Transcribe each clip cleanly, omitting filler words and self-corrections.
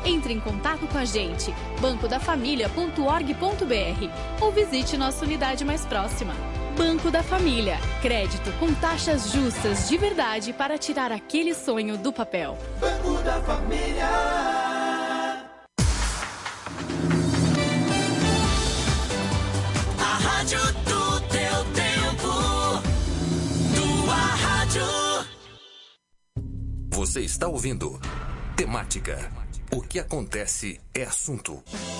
Entre em contato com a gente, bancodafamilia.org.br ou visite nossa unidade mais próxima. Banco da Família. Crédito com taxas justas de verdade para tirar aquele sonho do papel. Banco da Família. A rádio do teu tempo. Tua rádio. Você está ouvindo Temática. O que acontece é assunto.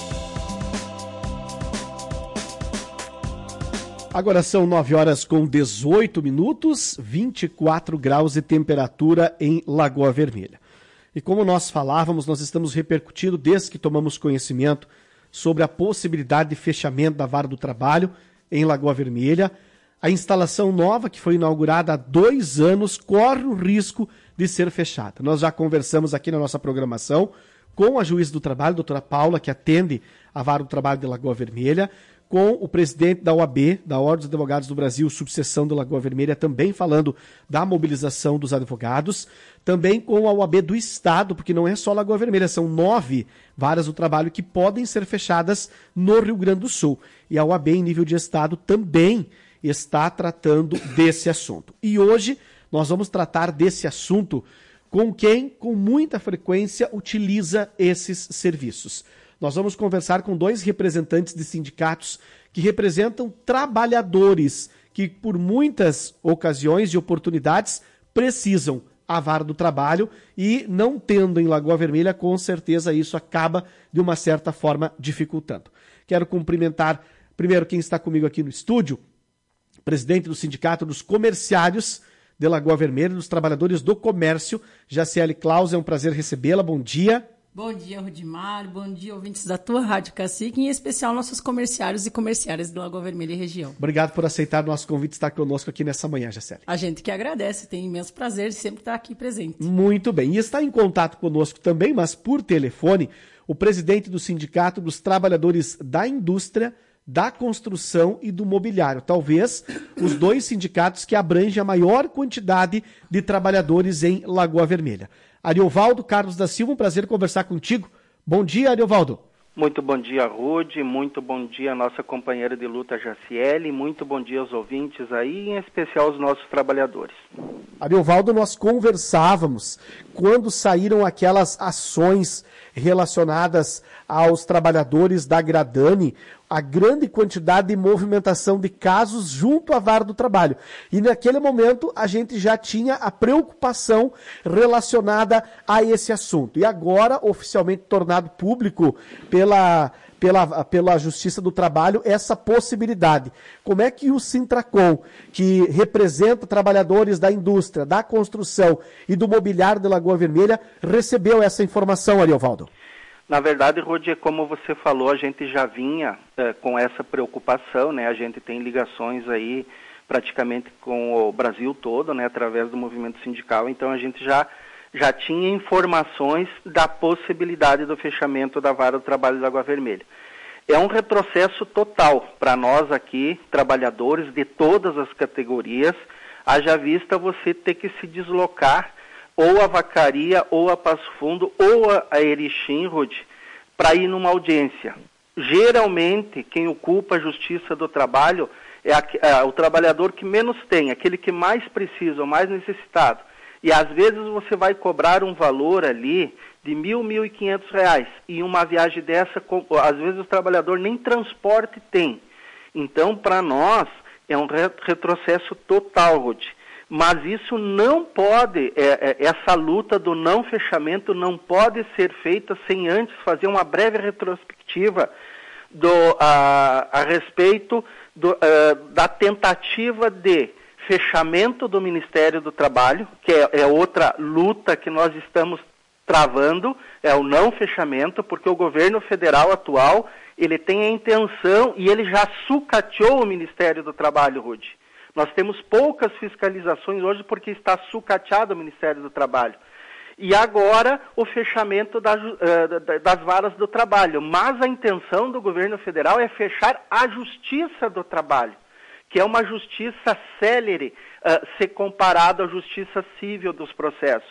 Agora são 9h18, 24 graus de temperatura em Lagoa Vermelha. E como nós falávamos, nós estamos repercutindo desde que tomamos conhecimento sobre a possibilidade de fechamento da Vara do Trabalho em Lagoa Vermelha. A instalação nova, que foi inaugurada há 2 anos, corre o risco de ser fechada. Nós já conversamos aqui na nossa programação com a juíza do trabalho, doutora Paula, que atende a Vara do Trabalho de Lagoa Vermelha, com o presidente da OAB, da Ordem dos Advogados do Brasil, subseção de Lagoa Vermelha, também falando da mobilização dos advogados, também com a OAB do Estado, porque não é só Lagoa Vermelha, são 9 varas do trabalho que podem ser fechadas no Rio Grande do Sul. E a OAB, em nível de Estado, também está tratando desse assunto. E hoje nós vamos tratar desse assunto com quem, com muita frequência, utiliza esses serviços. Nós vamos conversar com 2 representantes de sindicatos que representam trabalhadores que, por muitas ocasiões e oportunidades, precisam a Vara do Trabalho e, não tendo em Lagoa Vermelha, com certeza isso acaba, de uma certa forma, dificultando. Quero cumprimentar, primeiro, quem está comigo aqui no estúdio, presidente do Sindicato dos Comerciários de Lagoa Vermelha, dos Trabalhadores do Comércio, Jaciele Claus, é um prazer recebê-la, bom dia. Bom dia, Rudimar. Bom dia, ouvintes da tua Rádio Cacique, em especial nossos comerciários e comerciárias de Lagoa Vermelha e região. Obrigado por aceitar o nosso convite e estar conosco aqui nessa manhã, Jaciele. A gente que agradece, tem imenso prazer de sempre estar aqui presente. Muito bem. E está em contato conosco também, mas por telefone, o presidente do Sindicato dos Trabalhadores da Indústria, da Construção e do Mobiliário. Talvez os 2 sindicatos que abrangem a maior quantidade de trabalhadores em Lagoa Vermelha. Ariovaldo Carlos da Silva, um prazer conversar contigo. Bom dia, Ariovaldo. Muito bom dia, Rude. Muito bom dia, nossa companheira de luta, Jaciele. Muito bom dia aos ouvintes aí, em especial aos nossos trabalhadores. Ariovaldo, nós conversávamos quando saíram aquelas ações relacionadas aos trabalhadores da Gradani, a grande quantidade de movimentação de casos junto à Vara do Trabalho. E naquele momento a gente já tinha a preocupação relacionada a esse assunto. E agora, oficialmente tornado público pela Justiça do Trabalho, essa possibilidade. Como é que o Sintracom, que representa trabalhadores da indústria, da construção e do mobiliário de Lagoa Vermelha, recebeu essa informação, Ariovaldo? Na verdade, Rodi, como você falou, a gente já vinha com essa preocupação, né? A gente tem ligações aí praticamente com o Brasil todo, né? Através do movimento sindical, então a gente já tinha informações da possibilidade do fechamento da Vara do Trabalho da Lagoa Vermelha. É um retrocesso total para nós aqui, trabalhadores de todas as categorias, haja vista você ter que se deslocar ou a Vacaria, ou a Passo Fundo, ou a Erechim, Rude, para ir numa audiência. Geralmente, quem ocupa a Justiça do Trabalho é o trabalhador que menos tem, aquele que mais precisa, o mais necessitado. E às vezes você vai cobrar um valor ali de R$ 1.500, e uma viagem dessa, às vezes o trabalhador nem transporte tem. Então, para nós, é um retrocesso total, Rude. Mas isso não pode, essa luta do não fechamento não pode ser feita sem antes fazer uma breve retrospectiva a respeito da tentativa de fechamento do Ministério do Trabalho, que é outra luta que nós estamos travando, é o não fechamento, porque o governo federal atual, ele tem a intenção, e ele já sucateou o Ministério do Trabalho, Rude. Nós temos poucas fiscalizações hoje porque está sucateado o Ministério do Trabalho. E agora o fechamento das varas do trabalho. Mas a intenção do governo federal é fechar a Justiça do Trabalho, que é uma justiça célere, se comparado à justiça civil dos processos.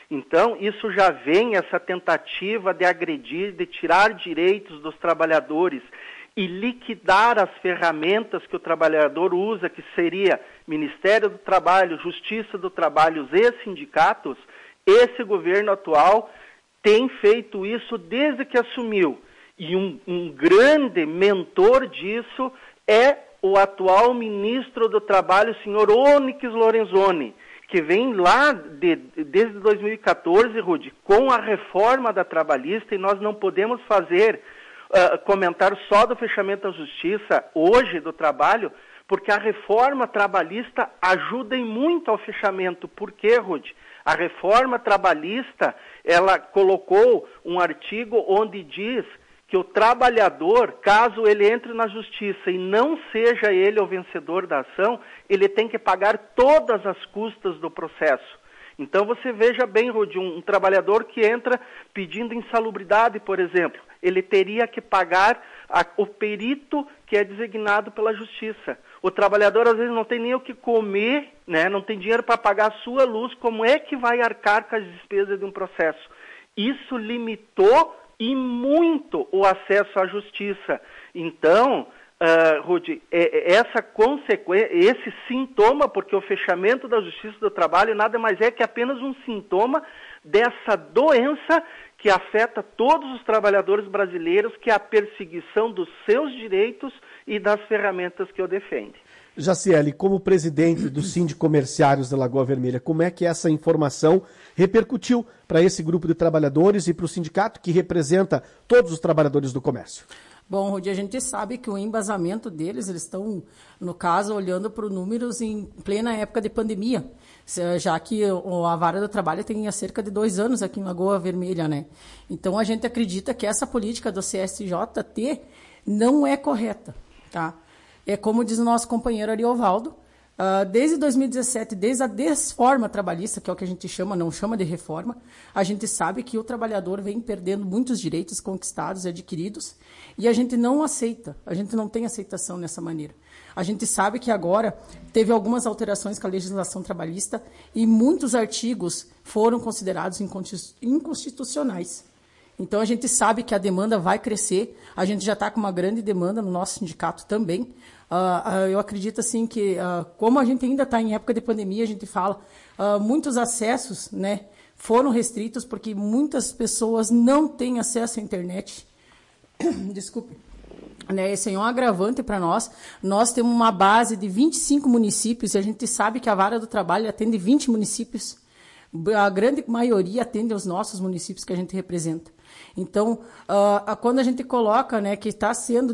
Então, isso já vem, essa tentativa de agredir, de tirar direitos dos trabalhadores e liquidar as ferramentas que o trabalhador usa, que seria Ministério do Trabalho, Justiça do Trabalho e sindicatos. Esse governo atual tem feito isso desde que assumiu. E um grande mentor disso é o atual ministro do Trabalho, o senhor Onyx Lorenzoni, que vem lá desde 2014, Rudy, com a reforma da trabalhista, e nós não podemos fazer comentário só do fechamento da justiça hoje do trabalho, porque a reforma trabalhista ajuda muito ao fechamento. Por quê, Rudy? A reforma trabalhista, ela colocou um artigo onde diz que o trabalhador, caso ele entre na justiça e não seja ele o vencedor da ação, ele tem que pagar todas as custas do processo. Então você veja bem, Rudy, um trabalhador que entra pedindo insalubridade, por exemplo, ele teria que pagar o perito que é designado pela justiça. O trabalhador às vezes não tem nem o que comer, né? Não tem dinheiro para pagar a sua luz, como é que vai arcar com as despesas de um processo? Isso limitou e muito o acesso à justiça. Então, Rudy, essa consequência, esse sintoma, porque o fechamento da Justiça do Trabalho nada mais é que apenas um sintoma dessa doença que afeta todos os trabalhadores brasileiros, que é a perseguição dos seus direitos e das ferramentas que o defendem. Jaciele, como presidente do Sindicomerciários da Lagoa Vermelha, como é que essa informação repercutiu para esse grupo de trabalhadores e para o sindicato que representa todos os trabalhadores do comércio? Bom, Rudi, a gente sabe que o embasamento deles, eles estão, no caso, olhando para os números em plena época de pandemia, já que a Vara do Trabalho tem há cerca de 2 anos aqui em Lagoa Vermelha, né? Então, a gente acredita que essa política do CSJT não é correta, tá? É como diz o nosso companheiro Ariovaldo, desde 2017, desde a desforma trabalhista, que é o que a gente chama, não chama de reforma, a gente sabe que o trabalhador vem perdendo muitos direitos conquistados e adquiridos, e a gente não aceita, a gente não tem aceitação nessa maneira. A gente sabe que agora teve algumas alterações com a legislação trabalhista e muitos artigos foram considerados inconstitucionais. Então, a gente sabe que a demanda vai crescer, a gente já está com uma grande demanda no nosso sindicato também. Eu acredito assim que, como a gente ainda está em época de pandemia, a gente fala, muitos acessos, né, foram restritos porque muitas pessoas não têm acesso à internet. Desculpe. Né, esse é um agravante para nós. Nós temos uma base de 25 municípios e a gente sabe que a Vara do Trabalho atende 20 municípios. A grande maioria atende aos nossos municípios que a gente representa. Então, quando a gente coloca, né, que está sendo,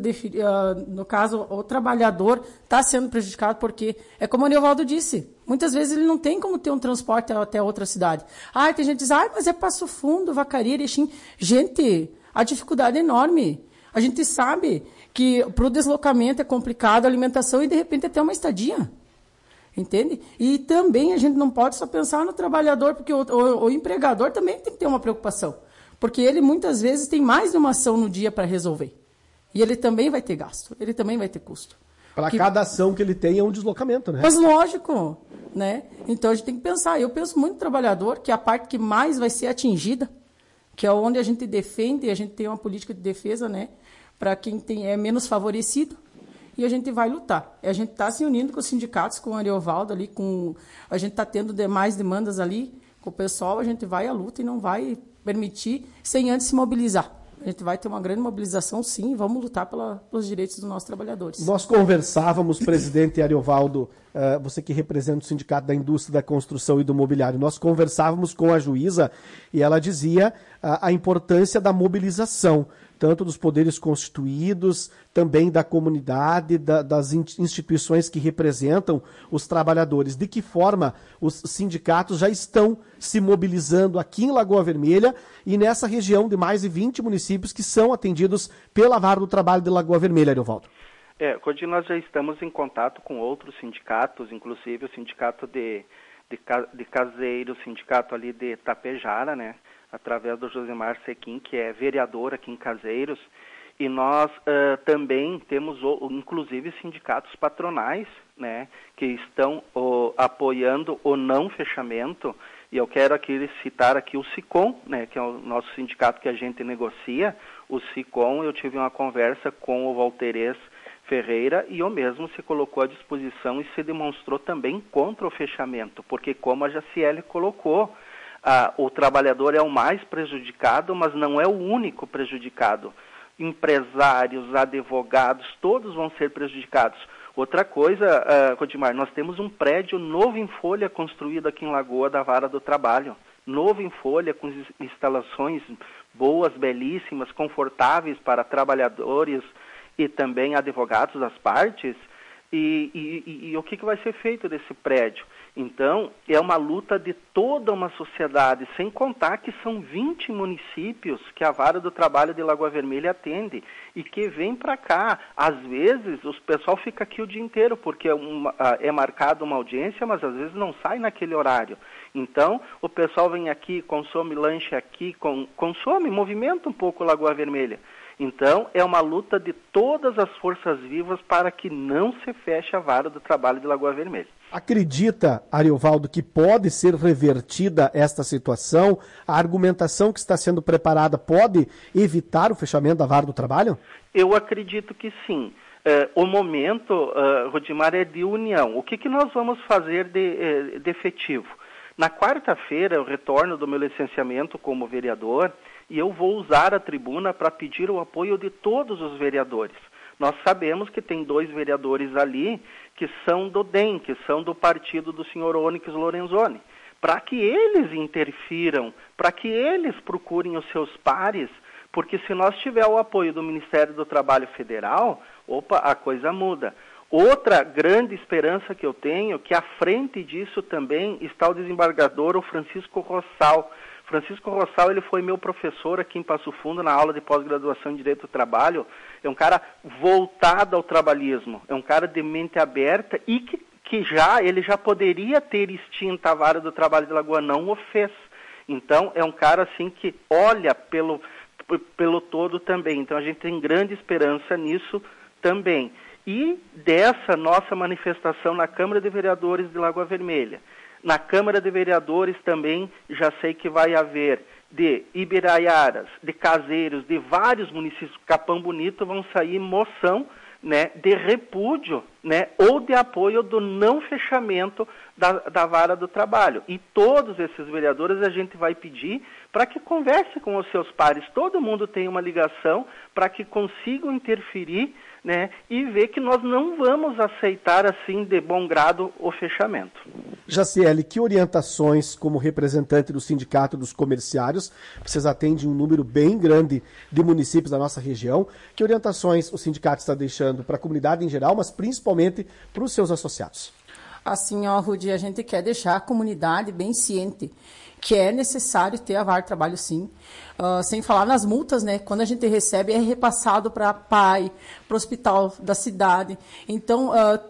no caso, o trabalhador está sendo prejudicado, porque, é como o Ariovaldo disse, muitas vezes ele não tem como ter um transporte até outra cidade. Tem gente que diz, mas é Passo Fundo, Vacaria, Erechim. Gente, a dificuldade é enorme. A gente sabe que para o deslocamento é complicado, a alimentação e, de repente, até uma estadia. Entende? E também a gente não pode só pensar no trabalhador, porque o empregador também tem que ter uma preocupação. Porque ele, muitas vezes, tem mais de uma ação no dia para resolver. E ele também vai ter gasto, ele também vai ter custo. Para cada ação que ele tem é um deslocamento, né? Mas lógico, né? Então a gente tem que pensar. Eu penso muito no trabalhador, que é a parte que mais vai ser atingida, que é onde a gente defende, a gente tem uma política de defesa, né? Para quem é menos favorecido. E a gente vai lutar. A gente está se unindo com os sindicatos, com o Ariovaldo ali, a gente está tendo mais demandas ali com o pessoal, a gente vai à luta e não vai permitir sem antes se mobilizar. A gente vai ter uma grande mobilização, sim, e vamos lutar pelos direitos dos nossos trabalhadores. Nós conversávamos, presidente Ariovaldo, você que representa o Sindicato da Indústria da Construção e do Mobiliário, nós conversávamos com a juíza e ela dizia a importância da mobilização, tanto dos poderes constituídos, também da comunidade, das instituições que representam os trabalhadores. De que forma os sindicatos já estão se mobilizando aqui em Lagoa Vermelha e nessa região de mais de 20 municípios que são atendidos pela Vara do Trabalho de Lagoa Vermelha, Ariovaldo? Hoje nós já estamos em contato com outros sindicatos, inclusive o sindicato de Caseiro, o sindicato ali de Tapejara, né? Através do Josemar Sequim, que é vereador aqui em Caseiros, e nós também temos, inclusive, sindicatos patronais, né, que estão apoiando o não fechamento, E eu quero aqui citar aqui o SICOM, né, que é o nosso sindicato que a gente negocia. O SICOM, eu tive uma conversa com o Valterez Ferreira e eu mesmo se colocou à disposição e se demonstrou também contra o fechamento, porque como a Jaciele colocou, o trabalhador é o mais prejudicado, mas não é o único prejudicado. Empresários, advogados, todos vão ser prejudicados. Outra coisa, Rodimar, nós temos um prédio novo em folha construído aqui em Lagoa da Vara do Trabalho. Novo em folha, com instalações boas, belíssimas, confortáveis para trabalhadores e também advogados das partes. E o que vai ser feito desse prédio? Então, é uma luta de toda uma sociedade, sem contar que são 20 municípios que a Vara do Trabalho de Lagoa Vermelha atende e que vem para cá. Às vezes, o pessoal fica aqui o dia inteiro, porque é marcada uma audiência, mas às vezes não sai naquele horário. Então, o pessoal vem aqui, consome lanche aqui, consome, movimenta um pouco Lagoa Vermelha. Então, é uma luta de todas as forças vivas para que não se feche a Vara do Trabalho de Lagoa Vermelha. Acredita, Ariovaldo, que pode ser revertida esta situação? A argumentação que está sendo preparada pode evitar o fechamento da Vara do Trabalho? Eu acredito que sim. O momento, Rodimar, é de união. O que nós vamos fazer de efetivo? Na quarta-feira, eu retorno do meu licenciamento como vereador e eu vou usar a tribuna para pedir o apoio de todos os vereadores. Nós sabemos que tem 2 vereadores ali que são do DEM, que são do partido do senhor Onyx Lorenzoni, para que eles interfiram, para que eles procurem os seus pares, porque se nós tiver o apoio do Ministério do Trabalho Federal, a coisa muda. Outra grande esperança que eu tenho, que à frente disso também está o desembargador, o Francisco Rossal. Francisco Rossal, ele foi meu professor aqui em Passo Fundo, na aula de pós-graduação em Direito do Trabalho. É um cara voltado ao trabalhismo, é um cara de mente aberta e que ele já poderia ter extinto a Vara do Trabalho de Lagoa, não o fez. Então, é um cara assim que olha pelo todo também. Então, a gente tem grande esperança nisso também. E dessa nossa manifestação na Câmara de Vereadores de Lagoa Vermelha, na Câmara de Vereadores também já sei que vai haver de Ibiraiaras, de Caseiros, de vários municípios, Capão Bonito, vão sair moção, né, de repúdio, né, ou de apoio do não fechamento da Vara do Trabalho. E todos esses vereadores a gente vai pedir para que converse com os seus pares. Todo mundo tem uma ligação para que consigam interferir, né, e ver que nós não vamos aceitar assim de bom grado o fechamento. Jaciele, que orientações como representante do Sindicato dos Comerciários, vocês atendem um número bem grande de municípios da nossa região, que orientações o sindicato está deixando para a comunidade em geral, mas principalmente para os seus associados? Assim, Rudi, a gente quer deixar a comunidade bem ciente que é necessário ter a Vara do Trabalho, sim. Sem falar nas multas, né? Quando a gente recebe, é repassado para PAI, para o hospital da cidade. Então,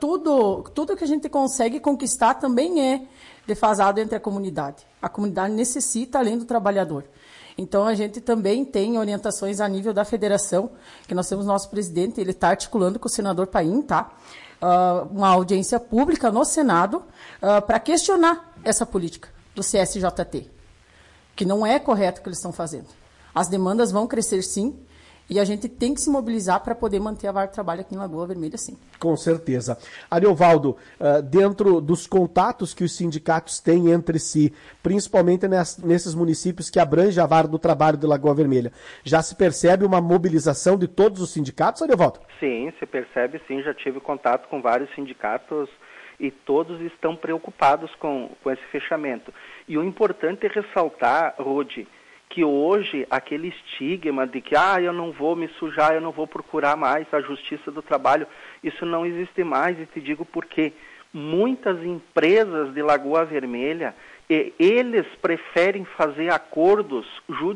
tudo que a gente consegue conquistar também é defasado entre a comunidade. A comunidade necessita, além do trabalhador. Então, a gente também tem orientações a nível da federação, que nós temos nosso presidente, ele está articulando com o senador Paim, tá? Uma audiência pública no Senado para questionar essa política do CSJT, que não é correto o que eles estão fazendo. As demandas vão crescer, sim, e a gente tem que se mobilizar para poder manter a Vara do Trabalho aqui em Lagoa Vermelha, sim. Com certeza. Ariovaldo, dentro dos contatos que os sindicatos têm entre si, principalmente nesses municípios que abrangem a Vara do Trabalho de Lagoa Vermelha, já se percebe uma mobilização de todos os sindicatos, Ariovaldo? Sim, se percebe, sim. Já tive contato com vários sindicatos e todos estão preocupados com esse fechamento. E o importante é ressaltar, Rudi, que hoje aquele estigma de que eu não vou me sujar, eu não vou procurar mais a Justiça do Trabalho, isso não existe mais, e te digo por quê. Muitas empresas de Lagoa Vermelha, eles preferem fazer acordos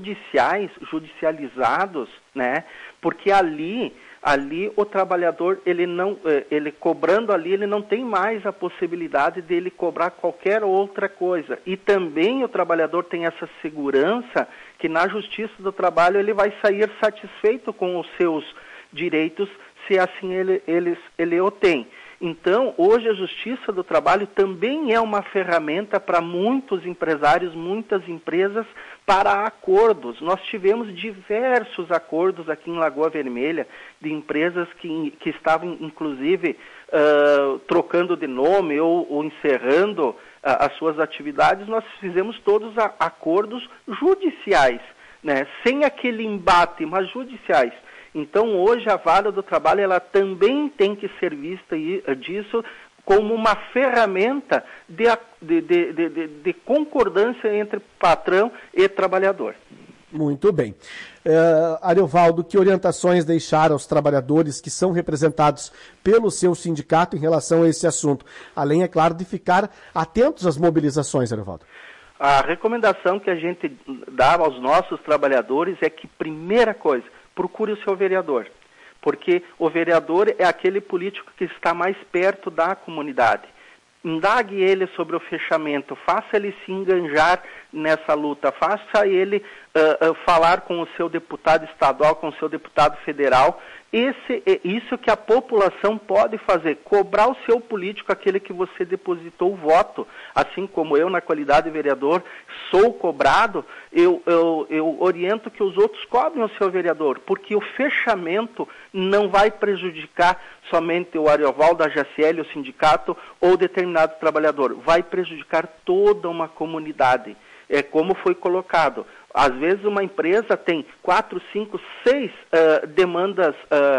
judicializados, né? Porque ali o trabalhador, ele cobrando ali, ele não tem mais a possibilidade de ele cobrar qualquer outra coisa. E também o trabalhador tem essa segurança que na Justiça do Trabalho ele vai sair satisfeito com os seus direitos, se assim ele o tem. Então, hoje a Justiça do Trabalho também é uma ferramenta para muitos empresários, muitas empresas, para acordos. Nós tivemos diversos acordos aqui em Lagoa Vermelha, de empresas que estavam, inclusive, trocando de nome ou encerrando as suas atividades. Nós fizemos todos acordos judiciais, né? Sem aquele embate, mas judiciais. Então, hoje, a Vara do Trabalho ela também tem que ser vista disso como uma ferramenta de concordância entre patrão e trabalhador. Muito bem. Ariovaldo, que orientações deixar aos trabalhadores que são representados pelo seu sindicato em relação a esse assunto? Além, é claro, de ficar atentos às mobilizações, Ariovaldo. A recomendação que a gente dá aos nossos trabalhadores é que, primeira coisa, procure o seu vereador, porque o vereador é aquele político que está mais perto da comunidade. Indague ele sobre o fechamento, faça ele se enganjar nessa luta, faça ele falar com o seu deputado estadual, com o seu deputado federal. Isso que a população pode fazer, cobrar o seu político, aquele que você depositou o voto. Assim como eu, na qualidade de vereador, sou cobrado, eu oriento que os outros cobrem o seu vereador, porque o fechamento não vai prejudicar somente o Ariovaldo, a Jaciele, o sindicato ou determinado trabalhador, vai prejudicar toda uma comunidade. É como foi colocado. Às vezes uma empresa tem 4, 5, 6 demandas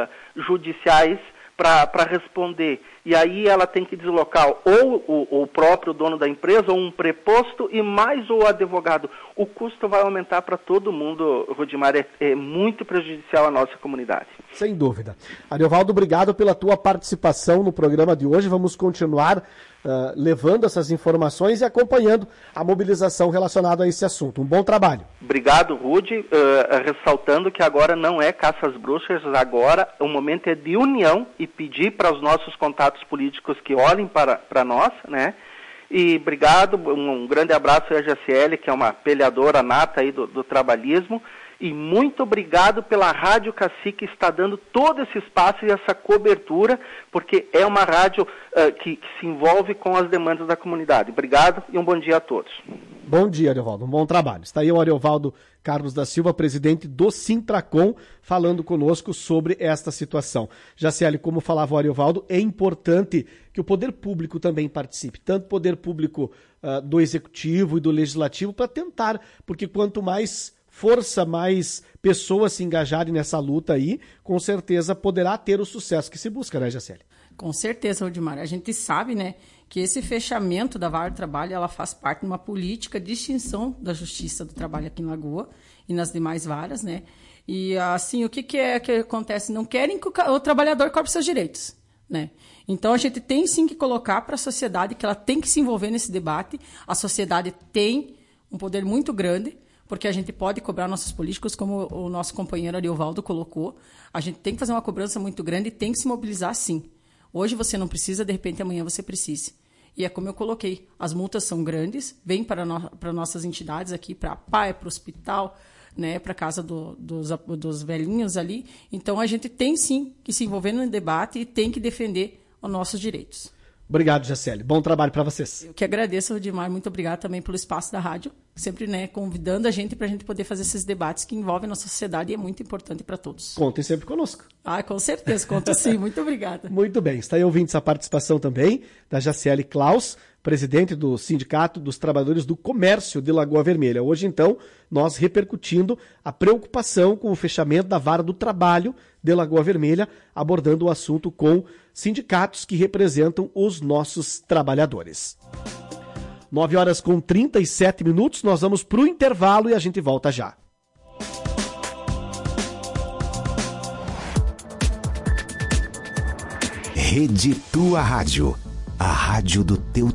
judiciais para responder. E aí ela tem que deslocar ou o próprio dono da empresa, ou um preposto, e mais o advogado. O custo vai aumentar para todo mundo, Rudimar, é muito prejudicial à nossa comunidade. Sem dúvida. Ariovaldo, obrigado pela tua participação no programa de hoje. Vamos continuar levando essas informações e acompanhando a mobilização relacionada a esse assunto. Um bom trabalho. Obrigado, Rudy. Ressaltando que agora não é caça às bruxas, agora o momento é de união e pedir para os nossos contatos políticos que olhem para nós, né? E obrigado, um grande abraço à Jaciele, que é uma peleadora nata aí do trabalhismo. E muito obrigado pela Rádio Cacique, que está dando todo esse espaço e essa cobertura, porque é uma rádio que se envolve com as demandas da comunidade. Obrigado e um bom dia a todos. Bom dia, Ariovaldo. Um bom trabalho. Está aí o Ariovaldo Carlos da Silva, presidente do Sintracom, falando conosco sobre esta situação. Jaciele, como falava o Ariovaldo, é importante que o poder público também participe, tanto o poder público do executivo e do legislativo, para tentar, porque quanto mais força, mais pessoas se engajarem nessa luta aí, com certeza poderá ter o sucesso que se busca, né, Jaciele? Com certeza, Rudimar. A gente sabe, né, que esse fechamento da Vara do Trabalho, ela faz parte de uma política de extinção da Justiça do Trabalho aqui em Lagoa e nas demais varas, né? E, assim, o que acontece? Não querem que o trabalhador cobre seus direitos, né? Então, a gente tem, sim, que colocar para a sociedade que ela tem que se envolver nesse debate. A sociedade tem um poder muito grande, porque a gente pode cobrar nossos políticos, como o nosso companheiro Ariovaldo colocou. A gente tem que fazer uma cobrança muito grande e tem que se mobilizar, sim. Hoje você não precisa, de repente amanhã você precise. E é como eu coloquei, as multas são grandes, vêm para nossas entidades aqui, para a PAE, para o hospital, né, para a casa dos velhinhos ali. Então a gente tem, sim, que se envolver no debate e tem que defender os nossos direitos. Obrigado, Jaciele. Bom trabalho para vocês. Eu que agradeço, Rudimar. Muito obrigado também pelo espaço da rádio, sempre, né, convidando a gente para a gente poder fazer esses debates que envolvem a nossa sociedade e é muito importante para todos. Contem sempre conosco. Com certeza, conto sim. Muito obrigada. Muito bem. Está aí ouvindo essa participação também da Jaciele Klaus, presidente do Sindicato dos Trabalhadores do Comércio de Lagoa Vermelha. Hoje, então, nós repercutindo a preocupação com o fechamento da Vara do Trabalho de Lagoa Vermelha, abordando o assunto com sindicatos que representam os nossos trabalhadores. 9h37, nós vamos para o intervalo e a gente volta já. Rede Tua Rádio, a rádio do teu